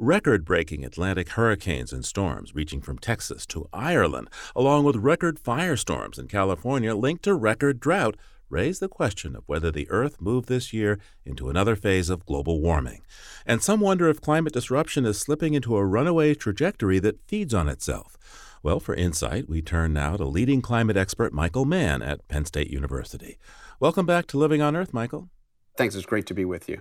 Record-breaking Atlantic hurricanes and storms reaching from Texas to Ireland, along with record firestorms in California linked to record drought, raise the question of whether the Earth moved this year into another phase of global warming. And some wonder if climate disruption is slipping into a runaway trajectory that feeds on itself. Well, for insight, we turn now to leading climate expert Michael Mann at Penn State University. Welcome back to Living on Earth, Michael. Thanks. It's great to be with you.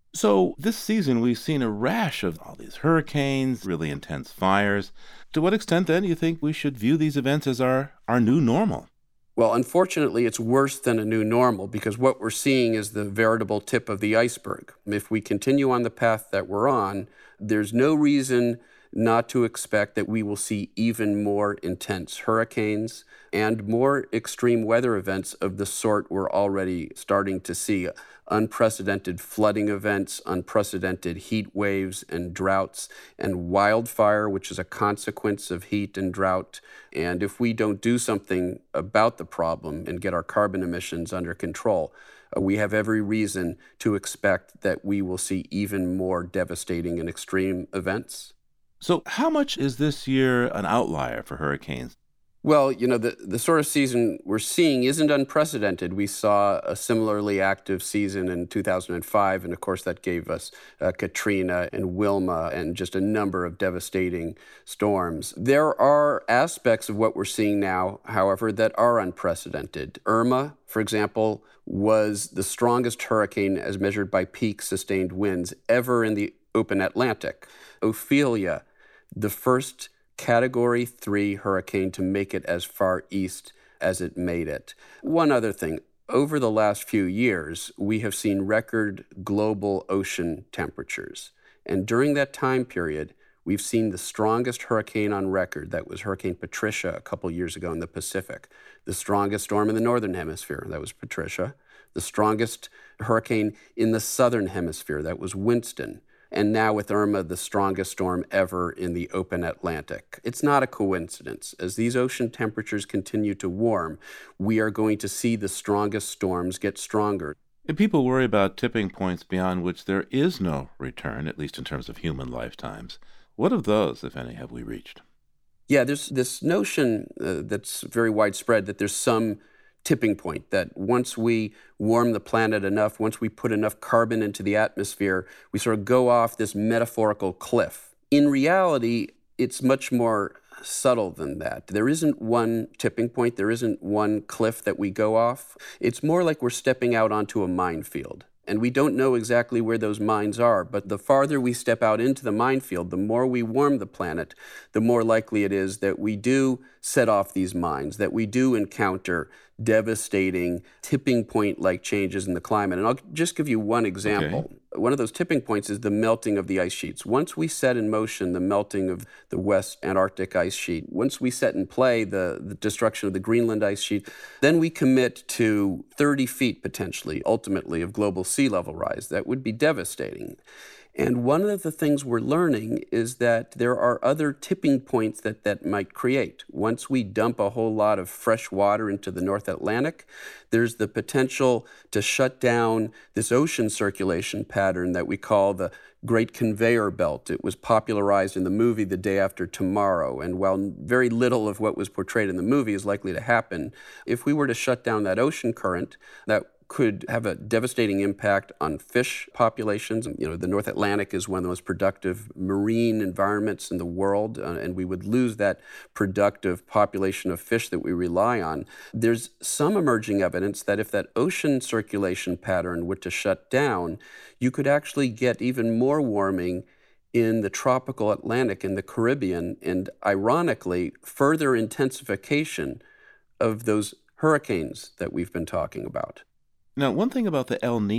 So this season, we've seen a rash of all these hurricanes, really intense fires. To what extent, then, do you think we should view these events as our new normal? Well, unfortunately, it's worse than a new normal because what we're seeing is the veritable tip of the iceberg. If we continue on the path that we're on, there's no reason not to expect that we will see even more intense hurricanes and more extreme weather events of the sort we're already starting to see. Unprecedented flooding events, unprecedented heat waves and droughts, and wildfire, which is a consequence of heat and drought. And if we don't do something about the problem and get our carbon emissions under control, we have every reason to expect that we will see even more devastating and extreme events. So how much is this year an outlier for hurricanes? Well, the sort of season we're seeing isn't unprecedented. We saw a similarly active season in 2005, and of course that gave us Katrina and Wilma and just a number of devastating storms. There are aspects of what we're seeing now, however, that are unprecedented. Irma, for example, was the strongest hurricane as measured by peak sustained winds ever in the open Atlantic. Ophelia, the first Category 3 hurricane to make it as far east as it made it. One other thing, over the last few years, we have seen record global ocean temperatures. And during that time period, we've seen the strongest hurricane on record. That was Hurricane Patricia a couple years ago in the Pacific. The strongest storm in the Northern Hemisphere, that was Patricia. The strongest hurricane in the Southern Hemisphere, that was Winston. And now with Irma, the strongest storm ever in the open Atlantic. It's not a coincidence. As these ocean temperatures continue to warm, we are going to see the strongest storms get stronger. And people worry about tipping points beyond which there is no return, at least in terms of human lifetimes. What of those, if any, have we reached? Yeah, there's this notion that's very widespread that there's some tipping point, that once we warm the planet enough, once we put enough carbon into the atmosphere, we sort of go off this metaphorical cliff. In reality, it's much more subtle than that. There isn't one tipping point. There isn't one cliff that we go off. It's more like we're stepping out onto a minefield. And we don't know exactly where those mines are, but the farther we step out into the minefield, the more we warm the planet, the more likely it is that we do set off these mines, that we do encounter devastating tipping point-like changes in the climate. And I'll just give you one example. Okay. One of those tipping points is the melting of the ice sheets. Once we set in motion the melting of the West Antarctic ice sheet, once we set in play the destruction of the Greenland ice sheet, then we commit to 30 feet potentially, ultimately, of global sea level rise. That would be devastating. And one of the things we're learning is that there are other tipping points that might create. Once we dump a whole lot of fresh water into the North Atlantic, there's the potential to shut down this ocean circulation pattern that we call the Great Conveyor Belt. It was popularized in the movie The Day After Tomorrow. And while very little of what was portrayed in the movie is likely to happen, if we were to shut down that ocean current, that could have a devastating impact on fish populations. The North Atlantic is one of the most productive marine environments in the world, and we would lose that productive population of fish that we rely on. There's some emerging evidence that if that ocean circulation pattern were to shut down, you could actually get even more warming in the tropical Atlantic and the Caribbean, and ironically, further intensification of those hurricanes that we've been talking about. Now, one thing about the El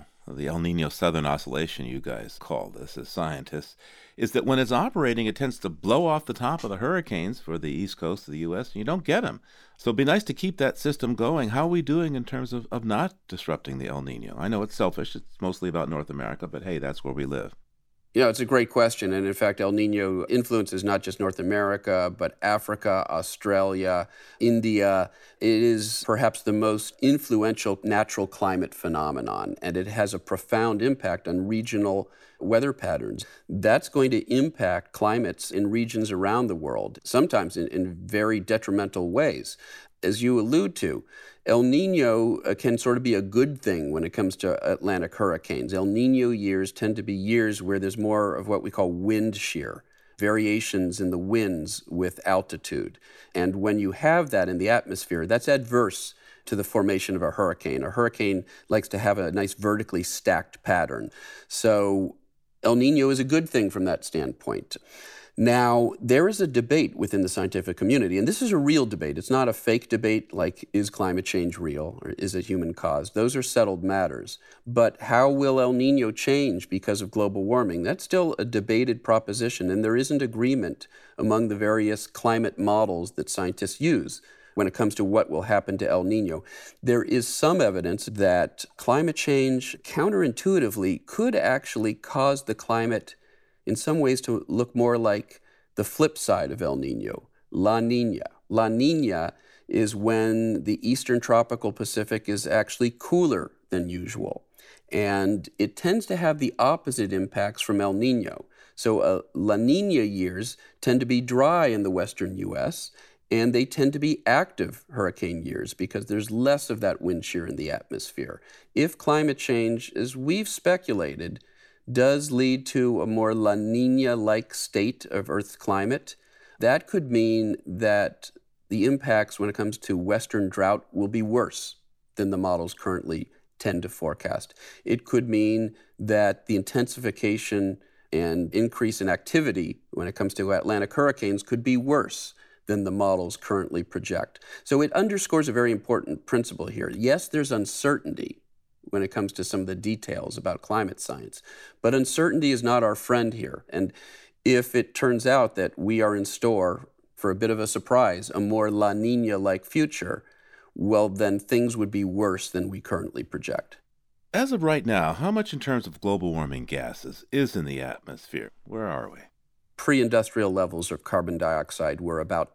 Nino Southern Oscillation, you guys call this as scientists, is that when it's operating, it tends to blow off the top of the hurricanes for the east coast of the U.S., and you don't get them. So it'd be nice to keep that system going. How are we doing in terms of not disrupting the El Nino? I know it's selfish. It's mostly about North America, but hey, that's where we live. It's a great question. And in fact, El Nino influences not just North America, but Africa, Australia, India. It is perhaps the most influential natural climate phenomenon, and it has a profound impact on regional weather patterns. That's going to impact climates in regions around the world, sometimes in very detrimental ways. As you allude to, El Nino can sort of be a good thing when it comes to Atlantic hurricanes. El Nino years tend to be years where there's more of what we call wind shear, variations in the winds with altitude. And when you have that in the atmosphere, that's adverse to the formation of a hurricane. A hurricane likes to have a nice vertically stacked pattern. So El Nino is a good thing from that standpoint. Now, there is a debate within the scientific community, and this is a real debate. It's not a fake debate like, is climate change real or is it human caused? Those are settled matters. But how will El Nino change because of global warming? That's still a debated proposition, and there isn't agreement among the various climate models that scientists use when it comes to what will happen to El Nino. There is some evidence that climate change, counterintuitively, could actually cause the climate in some ways to look more like the flip side of El Nino, La Nina. La Nina is when the eastern tropical Pacific is actually cooler than usual. And it tends to have the opposite impacts from El Nino. So La Nina years tend to be dry in the western U.S., and they tend to be active hurricane years because there's less of that wind shear in the atmosphere. If climate change, as we've speculated, does lead to a more La Nina-like state of Earth's climate, that could mean that the impacts when it comes to Western drought will be worse than the models currently tend to forecast. It could mean that the intensification and increase in activity when it comes to Atlantic hurricanes could be worse than the models currently project. So it underscores a very important principle here. Yes, there's uncertainty when it comes to some of the details about climate science. But uncertainty is not our friend here. And if it turns out that we are in store for a bit of a surprise, a more La Nina-like future, well, then things would be worse than we currently project. As of right now, how much in terms of global warming gases is in the atmosphere? Where are we? Pre-industrial levels of carbon dioxide were about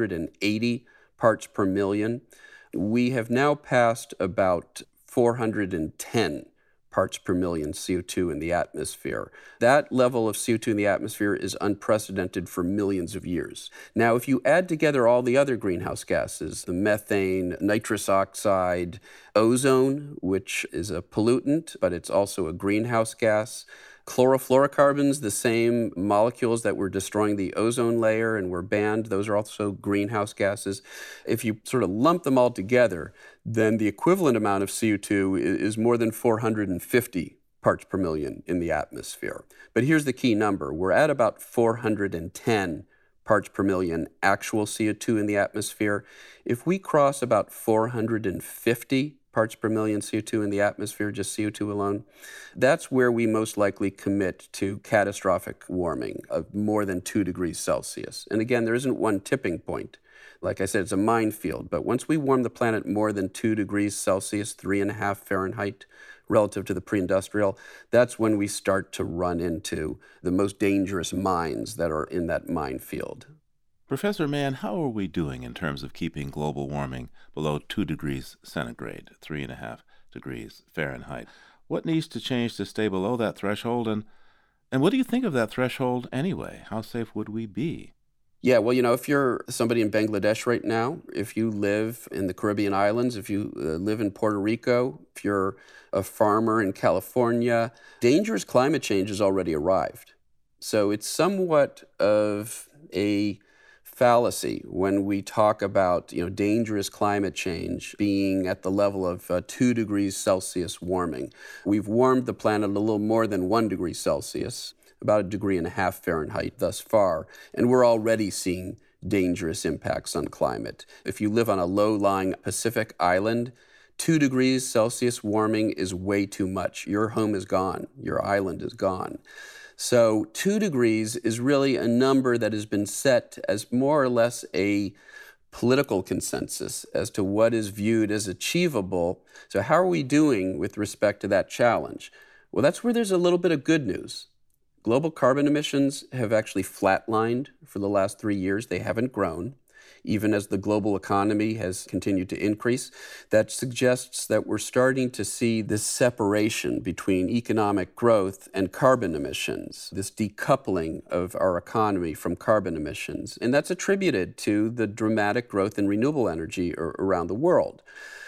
280 parts per million. We have now passed about 410 parts per million CO2 in the atmosphere. That level of CO2 in the atmosphere is unprecedented for millions of years. Now, if you add together all the other greenhouse gases, the methane, nitrous oxide, ozone, which is a pollutant, but it's also a greenhouse gas, chlorofluorocarbons, the same molecules that were destroying the ozone layer and were banned, those are also greenhouse gases. If you sort of lump them all together, then the equivalent amount of CO2 is more than 450 parts per million in the atmosphere. But here's the key number. We're at about 410 parts per million actual CO2 in the atmosphere. If we cross about 450 parts per million CO2 in the atmosphere, just CO2 alone, that's where we most likely commit to catastrophic warming of more than 2 degrees Celsius. And again, there isn't one tipping point. Like I said, it's a minefield. But once we warm the planet more than 2 degrees Celsius, 3.5 Fahrenheit, relative to the pre-industrial, that's when we start to run into the most dangerous mines that are in that minefield. Professor Mann, how are we doing in terms of keeping global warming below 2 degrees centigrade, 3.5 degrees Fahrenheit? What needs to change to stay below that threshold? And what do you think of that threshold anyway? How safe would we be? Yeah, well, if you're somebody in Bangladesh right now, if you live in the Caribbean islands, if you live in Puerto Rico, if you're a farmer in California, dangerous climate change has already arrived. So it's somewhat of a fallacy when we talk about dangerous climate change being at the level of 2 degrees Celsius warming. We've warmed the planet a little more than 1 degree Celsius, about 1.5 degrees Fahrenheit thus far, and we're already seeing dangerous impacts on climate. If you live on a low-lying Pacific island, 2 degrees Celsius warming is way too much. Your home is gone. Your island is gone. So 2 degrees is really a number that has been set as more or less a political consensus as to what is viewed as achievable. So how are we doing with respect to that challenge? Well, that's where there's a little bit of good news. Global carbon emissions have actually flatlined for the last 3 years. They haven't grown. even as the global economy has continued to increase. That suggests that we're starting to see this separation between economic growth and carbon emissions, this decoupling of our economy from carbon emissions. And that's attributed to the dramatic growth in renewable energy around the world.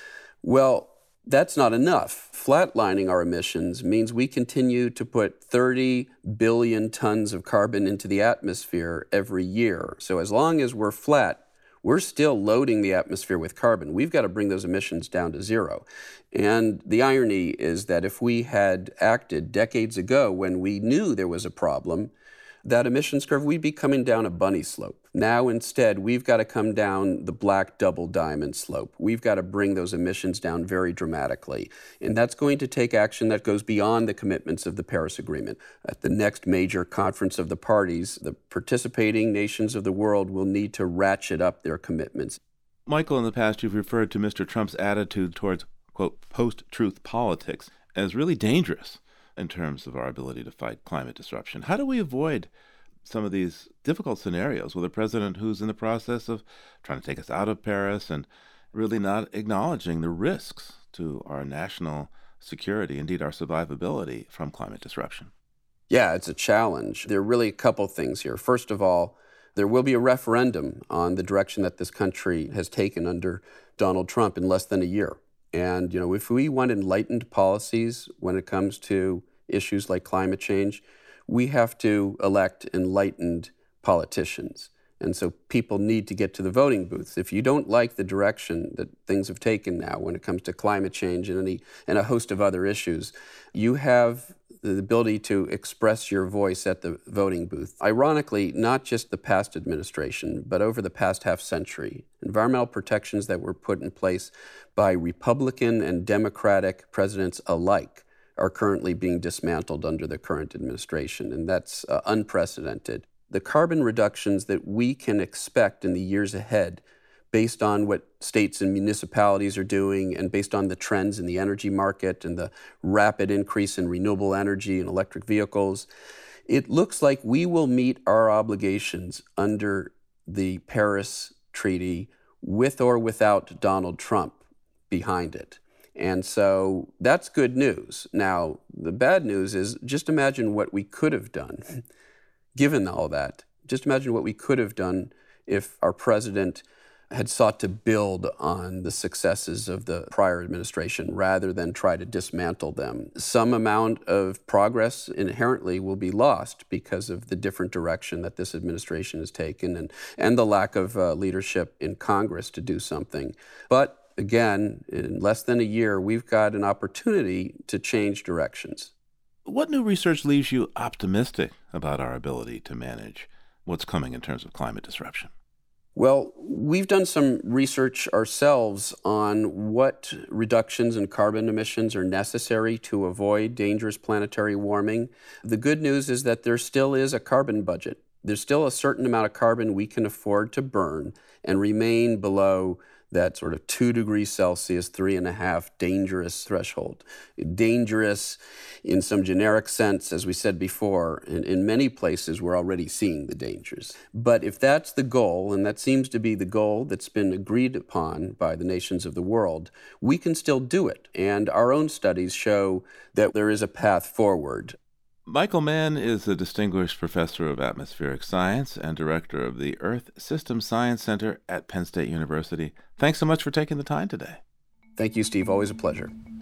Well, that's not enough. Flatlining our emissions means we continue to put 30 billion tons of carbon into the atmosphere every year. So as long as we're flat, we're still loading the atmosphere with carbon. We've got to bring those emissions down to zero. And the irony is that if we had acted decades ago when we knew there was a problem, that emissions curve, we'd be coming down a bunny slope. Now, instead, we've got to come down the black double diamond slope. We've got to bring those emissions down very dramatically. And that's going to take action that goes beyond the commitments of the Paris Agreement. At the next major conference of the parties, the participating nations of the world will need to ratchet up their commitments. Michael, in the past, you've referred to Mr. Trump's attitude towards, quote, post-truth politics as really dangerous in terms of our ability to fight climate disruption. How do we avoid some of these difficult scenarios with a president who's in the process of trying to take us out of Paris and really not acknowledging the risks to our national security, indeed our survivability from climate disruption? Yeah, it's a challenge. There are really a couple things here. First of all, there will be a referendum on the direction that this country has taken under Donald Trump in less than a year. And, if we want enlightened policies when it comes to issues like climate change, we have to elect enlightened politicians. And so people need to get to the voting booths. If you don't like the direction that things have taken now when it comes to climate change and a host of other issues, you have the ability to express your voice at the voting booth. Ironically, not just the past administration, but over the past half century, environmental protections that were put in place by Republican and Democratic presidents alike are currently being dismantled under the current administration, and that's unprecedented. The carbon reductions that we can expect in the years ahead, based on what states and municipalities are doing and based on the trends in the energy market and the rapid increase in renewable energy and electric vehicles, it looks like we will meet our obligations under the Paris Treaty with or without Donald Trump behind it. And so that's good news. Now, the bad news is just imagine what we could have done, given all that. Just imagine what we could have done if our president had sought to build on the successes of the prior administration rather than try to dismantle them. Some amount of progress inherently will be lost because of the different direction that this administration has taken and the lack of leadership in Congress to do something. But again, in less than a year, we've got an opportunity to change directions. What new research leaves you optimistic about our ability to manage what's coming in terms of climate disruption? Well, we've done some research ourselves on what reductions in carbon emissions are necessary to avoid dangerous planetary warming. The good news is that there still is a carbon budget. There's still a certain amount of carbon we can afford to burn and remain below that sort of 2 degrees Celsius, 3.5 dangerous threshold. Dangerous in some generic sense, as we said before, in many places we're already seeing the dangers. But if that's the goal, and that seems to be the goal that's been agreed upon by the nations of the world, we can still do it. And our own studies show that there is a path forward. Michael Mann is a distinguished professor of atmospheric science and director of the Earth System Science Center at Penn State University. Thanks so much for taking the time today. Thank you, Steve. Always a pleasure.